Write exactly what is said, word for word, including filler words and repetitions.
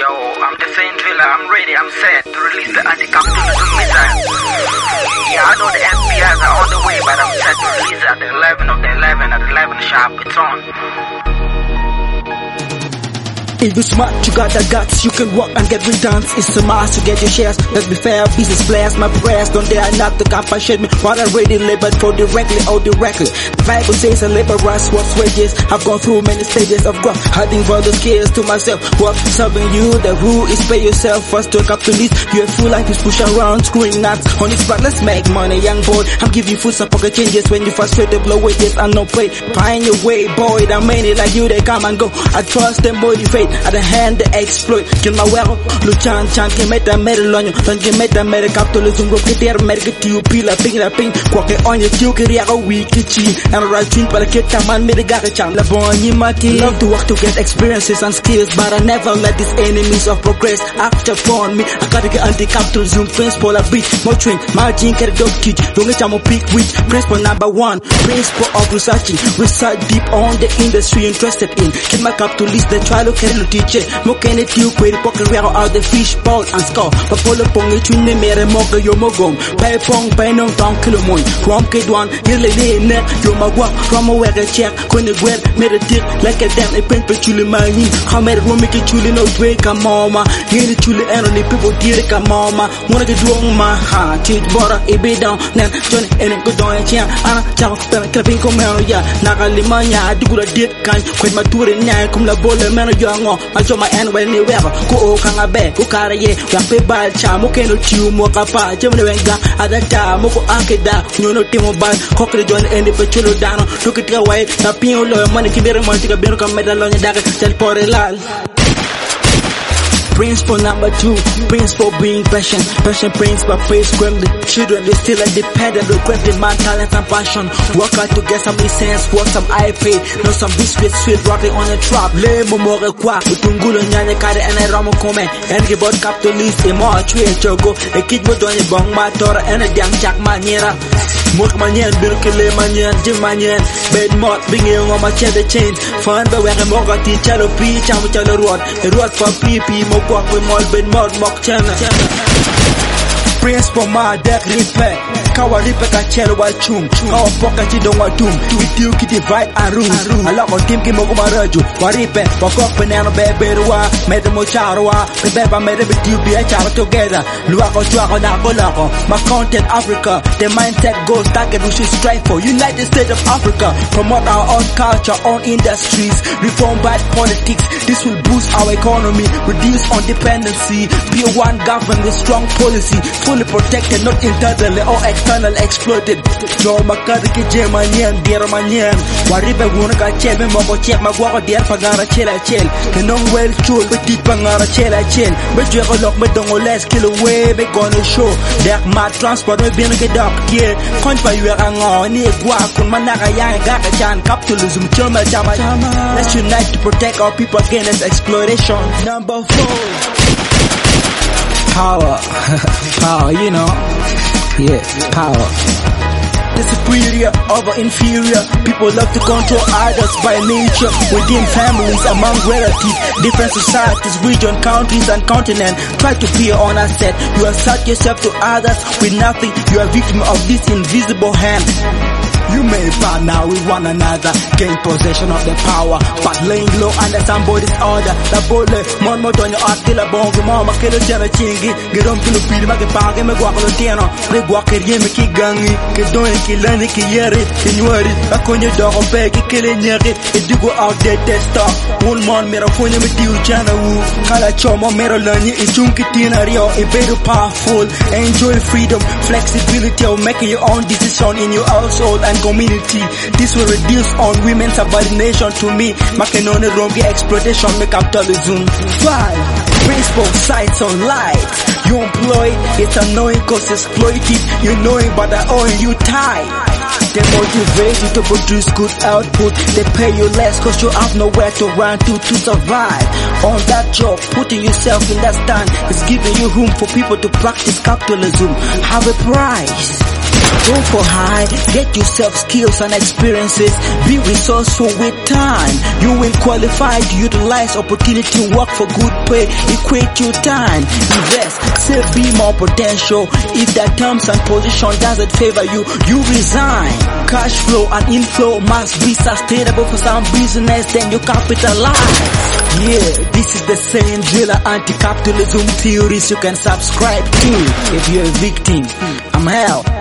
Yo, I'm the Saint Villa, I'm ready, I'm set to release the anti-capitalism missile. Yeah, I know the F B Is are on the way, but I'm set to release it at the eleven of the eleven at eleven sharp. It's on. If you smart, you got the guts, you can walk and get returns. It's a must to get your shares. Let's be fair, business players, my prayers don't dare not to compensate me. What I already labored for directly or directly. The Bible says a laborer's worth wages. I've gone through many stages of growth, hiding for the skills to myself. What serving you, the who is pay yourself first to a capitalist. You have full life is push around, screwing nuts on this but let's make money, young boy. I'm giving food some pocket changes when you frustrated, blow wages and no pay. Find your way, boy, that many like you, they come and go. I trust and motivate. At the hand they exploit, kill my well, Luchan Chan can make that metal on you, don't you make that metal capitalism, rock it there, make it to you, peel a ping, a ping, quack on your two career, a week, itchy, and right twin, but I get a man, made a gaga chan, la bon, you might love to work to get experiences and skills, but I never let these enemies of progress after phone me. I gotta get anti-capitalism principle, a beat, more train, margin, get a dog teach, don't get a pick which, principle number one, principle of researching, research deep on the industry interested in, get my capitalist, then try to carry the teacher. Mokene tiu kweri poke rero out the fish bowl and score. Papolo ponge chune mere moga yo mogom. Pay pong pay no don kilo moy. From kedwan yele le ne yo magwa. From a wega check kone gwer mere tik like a damn a pen pe chule mani. Kamere romi ke chule no dwe ka mama. Yele chule eno ni people dire ka mama. Mwana ke duong ma ha. Chit bora ibe down nen Johnny ene go don e chia. Ana chao pena klapin ko meno ya. Naga limanya digula dit kan. Kwen mature nyai kum la bole meno yo ngo. My end when you ever go kanga be go carry ye pe bal cha mo keno tiu mo kapa jemne wenga adata mo ko akeda nyono timo bal kokre jon endi pe chulo dano tukita way na pin lo man ki bere man tika bere kam medal lo daga tel pore lal. Principle number two, principle being passion. Passion principle pays scream the children, they still independent, regret demand, talent and passion. Work out to get some essence, work some I pay. Know some biscuits, sweet rocking on a trap. Le momore kwa, utungulo nyane kare ene ramo kome. Enge bot capitalist, e mo a chwe chogo. E kid mo donye bong ma tora, ene diang chak maniera. Mok manyen, birkele manyen, jim manyen. Bed mot, bingi yung oma cheddar chains. Fun be wenge moga ti chalo pi, chamu chalo ruot. E ruot for pipi, mo walk with more been more mock channel. Principle ma dek ripe kawa ripe ka chelo wa chung kawa poka chi dong wa tum with you ki divide and rule ala ko tim ki mo ko maraju wa ripe wa ko penano be berwa me de mo charwa be be ba me de be you be a char together luwa ko chwa ko na ko la ko my content Africa the mindset goals target we should strive for United States of Africa promote our own culture own industries reform bad politics this will boost our economy reduce on dependency be one government with strong policy fully protected, not internally or externally exploited. No makari ki jemanyen, dear manyen. Waribe guna ka chebe moko check magwako dear pagara chela chel. Kenong well chul, but deep pangara chela chel. But you have a lock, but don't less kill away, be gonna show. That mad transport, we been get up here. Conpa you are on, ni guakun manaka yang gaka chan capitalism, choma chama. Let's unite to protect our people against exploitation. Number four. Power, power, you know, yeah, power. The superior over inferior, people love to control others by nature, within families, among relatives, different societies, region, countries and continents. Try to be on a set, you assert yourself to others with nothing, you are victim of this invisible hand. You may partner with one another, gain possession of the power, but laying low under somebody's order. The bullet, mon moto nyo akila bongo mama kilo jana chingi, girom kilo pili ma ke page me guakolo tiano, re guakerie me ki gangi, ke doye ki lani ki yeri, ki nyori, akonye dogo pe ki kele nyeri, e digo outdated stock, un mon mero konye me diu jana wu, kala chomo mero lani, e chunki tina rio, e better powerful, enjoy freedom, flexibility of making your own decision in your household and community. This will reduce on women's subordination to me. Makenone Rombi exploitation make capitalism. Five. Principle sights on lights. You employ it's annoying cause exploited. You knowing but I owe you tight. They motivate you to produce good output. They pay you less cause you have nowhere to run to to survive. On that job, putting yourself in that stand is giving you room for people to practice capitalism. Have a price. Go for high, get yourself skills and experiences. Be resourceful with time. You will qualify to utilize opportunity, work for good pay, equate your time. Invest, save, be more potential. If the terms and position doesn't favor you, you resign. Cash flow and inflow must be sustainable for some business, then you capitalize. Yeah, this is the same driller anti-capitalism theories you can subscribe to. If you're a victim, I'm hell.